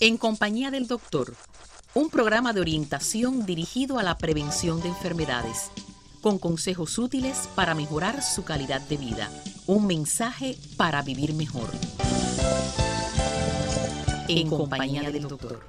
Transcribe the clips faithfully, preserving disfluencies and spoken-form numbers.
En compañía del doctor, un programa de orientación dirigido a la prevención de enfermedades, con consejos útiles para mejorar su calidad de vida. Un mensaje para vivir mejor. En compañía del doctor.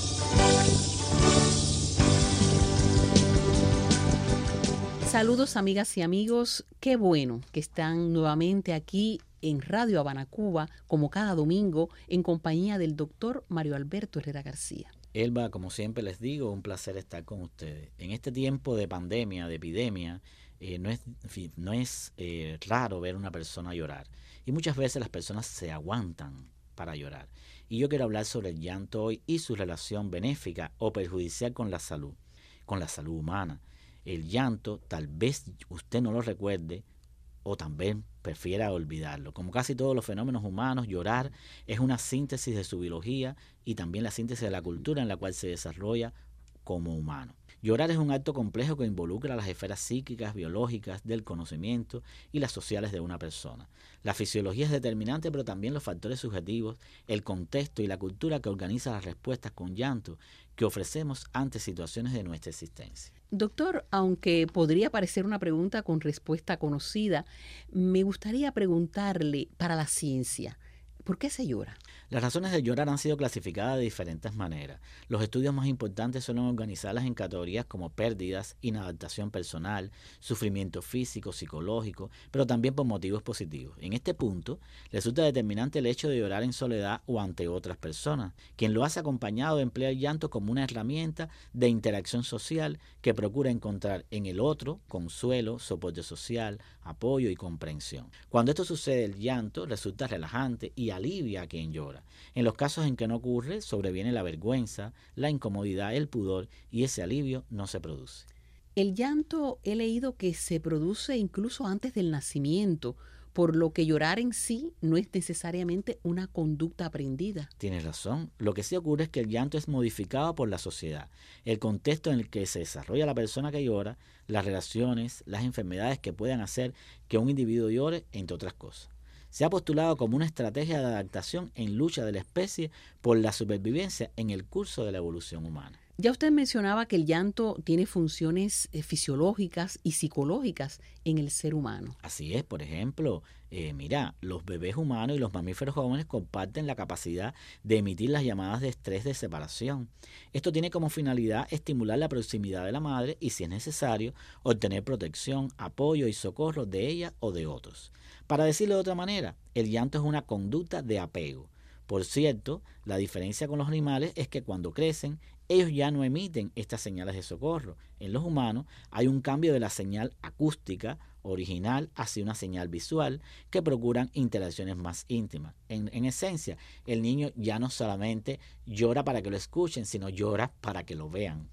Saludos amigas y amigos, qué bueno que están nuevamente aquí en Radio Habana, Cuba, como cada domingo, en compañía del doctor Mario Alberto Herrera García. Elba, como siempre les digo, un placer estar con ustedes. En este tiempo de pandemia, de epidemia, eh, no es, en fin, no es eh, raro ver a una persona llorar. Y muchas veces las personas se aguantan para llorar. Y yo quiero hablar sobre el llanto hoy y su relación benéfica o perjudicial con la salud, con la salud humana. El llanto, tal vez usted no lo recuerde o también prefiera olvidarlo. Como casi todos los fenómenos humanos, llorar es una síntesis de su biología y también la síntesis de la cultura en la cual se desarrolla como humano. Llorar es un acto complejo que involucra las esferas psíquicas, biológicas, del conocimiento y las sociales de una persona. La fisiología es determinante, pero también los factores subjetivos, el contexto y la cultura que organiza las respuestas con llanto que ofrecemos ante situaciones de nuestra existencia. Doctor, aunque podría parecer una pregunta con respuesta conocida, me gustaría preguntarle para la ciencia, ¿por qué se llora? Las razones de llorar han sido clasificadas de diferentes maneras. Los estudios más importantes suelen organizarlas en categorías como pérdidas, inadaptación personal, sufrimiento físico, psicológico, pero también por motivos positivos. En este punto, resulta determinante el hecho de llorar en soledad o ante otras personas. Quien lo hace acompañado emplea el llanto como una herramienta de interacción social que procura encontrar en el otro consuelo, soporte social, apoyo y comprensión. Cuando esto sucede, el llanto resulta relajante y alivia a quien llora. En los casos en que no ocurre, sobreviene la vergüenza, la incomodidad, el pudor y ese alivio no se produce. El llanto he leído que se produce incluso antes del nacimiento, por lo que llorar en sí no es necesariamente una conducta aprendida. Tienes razón. Lo que sí ocurre es que el llanto es modificado por la sociedad, el contexto en el que se desarrolla la persona que llora, las relaciones, las enfermedades que puedan hacer que un individuo llore, entre otras cosas. Se ha postulado como una estrategia de adaptación en lucha de la especie por la supervivencia en el curso de la evolución humana. Ya usted mencionaba que el llanto tiene funciones eh, fisiológicas y psicológicas en el ser humano. Así es, por ejemplo, eh, mira, los bebés humanos y los mamíferos jóvenes comparten la capacidad de emitir las llamadas de estrés de separación. Esto tiene como finalidad estimular la proximidad de la madre y, si es necesario, obtener protección, apoyo y socorro de ella o de otros. Para decirlo de otra manera, el llanto es una conducta de apego. Por cierto, la diferencia con los animales es que cuando crecen, ellos ya no emiten estas señales de socorro. En los humanos hay un cambio de la señal acústica original hacia una señal visual que procuran interacciones más íntimas. En, en esencia, el niño ya no solamente llora para que lo escuchen, sino llora para que lo vean.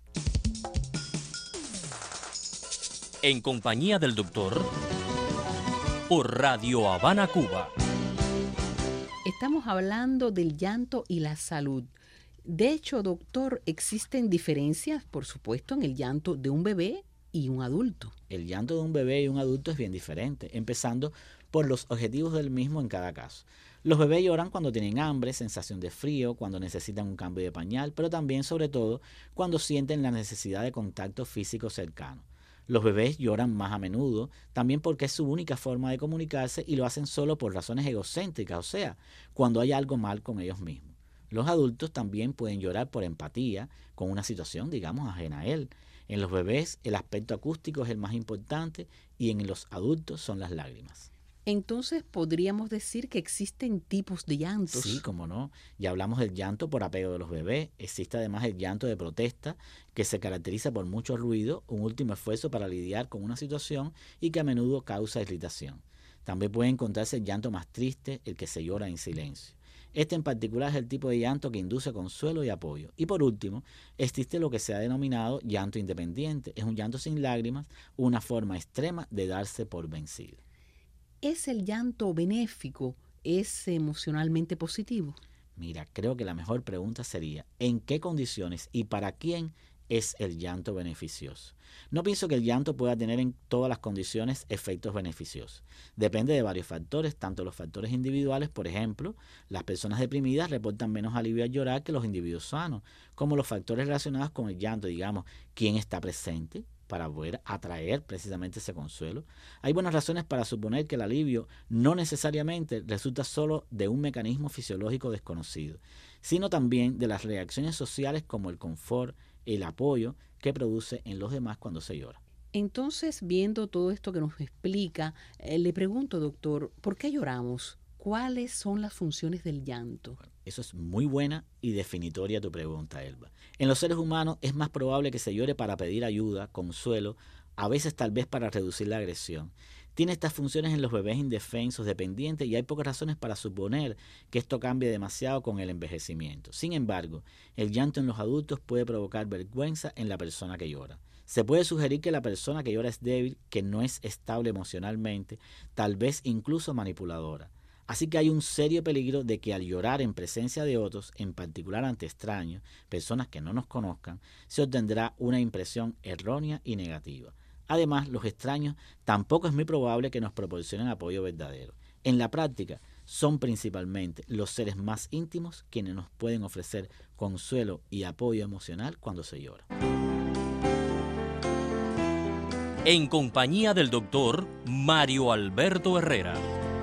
En compañía del doctor, por Radio Habana, Cuba. Estamos hablando del llanto y la salud. De hecho, doctor, existen diferencias, por supuesto, en el llanto de un bebé y un adulto. El llanto de un bebé y un adulto es bien diferente, empezando por los objetivos del mismo en cada caso. Los bebés lloran cuando tienen hambre, sensación de frío, cuando necesitan un cambio de pañal, pero también, sobre todo, cuando sienten la necesidad de contacto físico cercano. Los bebés lloran más a menudo, también porque es su única forma de comunicarse y lo hacen solo por razones egocéntricas, o sea, cuando hay algo mal con ellos mismos. Los adultos también pueden llorar por empatía con una situación, digamos, ajena a él. En los bebés el aspecto acústico es el más importante y en los adultos son las lágrimas. Entonces, ¿podríamos decir que existen tipos de llantos? Sí, cómo no. Ya hablamos del llanto por apego de los bebés. Existe además el llanto de protesta, que se caracteriza por mucho ruido, un último esfuerzo para lidiar con una situación y que a menudo causa irritación. También puede encontrarse el llanto más triste, el que se llora en silencio. Este en particular es el tipo de llanto que induce consuelo y apoyo. Y por último, existe lo que se ha denominado llanto independiente. Es un llanto sin lágrimas, una forma extrema de darse por vencido. ¿Es el llanto benéfico? ¿Es emocionalmente positivo? Mira, creo que la mejor pregunta sería, ¿en qué condiciones y para quién es el llanto beneficioso. No pienso que el llanto pueda tener en todas las condiciones efectos beneficiosos. Depende de varios factores, tanto los factores individuales, por ejemplo, las personas deprimidas reportan menos alivio al llorar que los individuos sanos, como los factores relacionados con el llanto, digamos, quién está presente para poder atraer precisamente ese consuelo. Hay buenas razones para suponer que el alivio no necesariamente resulta solo de un mecanismo fisiológico desconocido, sino también de las reacciones sociales como el confort, el apoyo que produce en los demás cuando se llora. Entonces, viendo todo esto que nos explica, eh, le pregunto, doctor, ¿por qué lloramos? ¿Cuáles son las funciones del llanto? Eso es muy buena y definitoria tu pregunta, Elba. En los seres humanos es más probable que se llore para pedir ayuda, consuelo, a veces tal vez para reducir la agresión. Tiene estas funciones en los bebés indefensos, dependientes, y hay pocas razones para suponer que esto cambie demasiado con el envejecimiento. Sin embargo, el llanto en los adultos puede provocar vergüenza en la persona que llora. Se puede sugerir que la persona que llora es débil, que no es estable emocionalmente, tal vez incluso manipuladora. Así que hay un serio peligro de que al llorar en presencia de otros, en particular ante extraños, personas que no nos conozcan, se obtendrá una impresión errónea y negativa. Además, los extraños tampoco es muy probable que nos proporcionen apoyo verdadero. En la práctica, son principalmente los seres más íntimos quienes nos pueden ofrecer consuelo y apoyo emocional cuando se llora. En compañía del doctor Mario Alberto Herrera.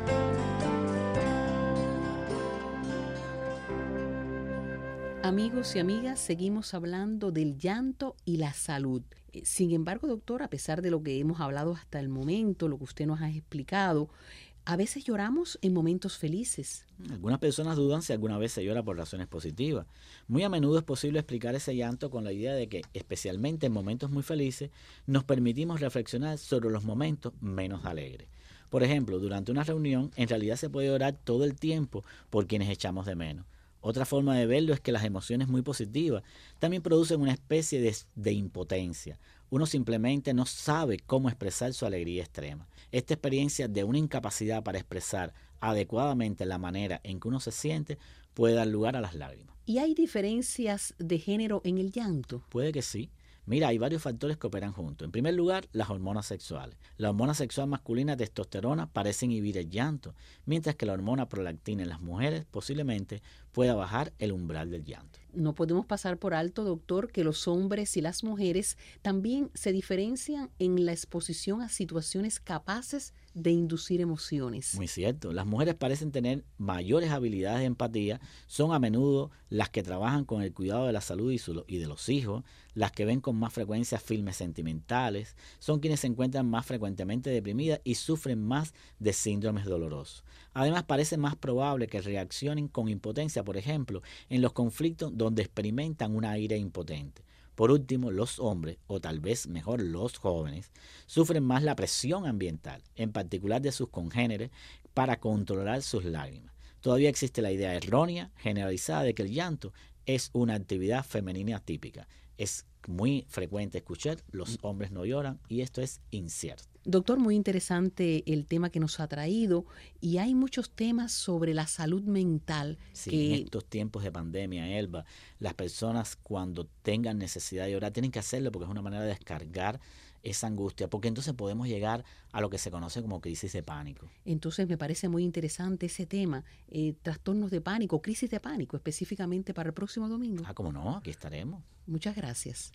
Amigos y amigas, seguimos hablando del llanto y la salud. Sin embargo, doctor, a pesar de lo que hemos hablado hasta el momento, lo que usted nos ha explicado, a veces lloramos en momentos felices. Algunas personas dudan si alguna vez se llora por razones positivas. Muy a menudo es posible explicar ese llanto con la idea de que, especialmente en momentos muy felices, nos permitimos reflexionar sobre los momentos menos alegres. Por ejemplo, durante una reunión, en realidad se puede llorar todo el tiempo por quienes echamos de menos. Otra forma de verlo es que las emociones muy positivas también producen una especie de, de impotencia. Uno simplemente no sabe cómo expresar su alegría extrema. Esta experiencia de una incapacidad para expresar adecuadamente la manera en que uno se siente puede dar lugar a las lágrimas. ¿Y hay diferencias de género en el llanto? Puede que sí. Mira, hay varios factores que operan juntos. En primer lugar, las hormonas sexuales. La hormona sexual masculina, testosterona, parece inhibir el llanto, mientras que la hormona prolactina en las mujeres posiblemente pueda bajar el umbral del llanto. No podemos pasar por alto, doctor, que los hombres y las mujeres también se diferencian en la exposición a situaciones capaces de inducir emociones. Muy cierto. Las mujeres parecen tener mayores habilidades de empatía, son a menudo las que trabajan con el cuidado de la salud y, su, y de los hijos, las que ven con más frecuencia filmes sentimentales, son quienes se encuentran más frecuentemente deprimidas y sufren más de síndromes dolorosos. Además, parece más probable que reaccionen con impotencia, por ejemplo, en los conflictos donde experimentan una ira impotente. Por último, los hombres, o tal vez mejor los jóvenes, sufren más la presión ambiental, en particular de sus congéneres, para controlar sus lágrimas. Todavía existe la idea errónea, generalizada, de que el llanto es una actividad femenina típica. Es muy frecuente escuchar, los hombres no lloran, y esto es incierto. Doctor, muy interesante el tema que nos ha traído, y hay muchos temas sobre la salud mental. Sí, que... en estos tiempos de pandemia, Elba, las personas cuando tengan necesidad de llorar tienen que hacerlo porque es una manera de descargar esa angustia, porque entonces podemos llegar a lo que se conoce como crisis de pánico. Entonces me parece muy interesante ese tema, eh, trastornos de pánico, crisis de pánico, específicamente para el próximo domingo. Ah, ¿cómo no? Aquí estaremos. Muchas gracias.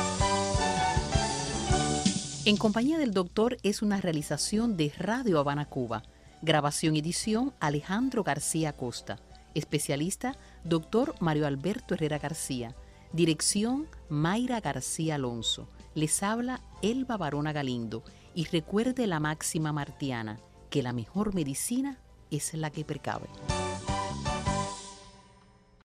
En compañía del doctor es una realización de Radio Habana Cuba. Grabación y edición Alejandro García Costa. Especialista doctor Mario Alberto Herrera García. Dirección Mayra García Alonso. Les habla Elba Barona Galindo. Y recuerde la máxima martiana, que la mejor medicina es la que precave.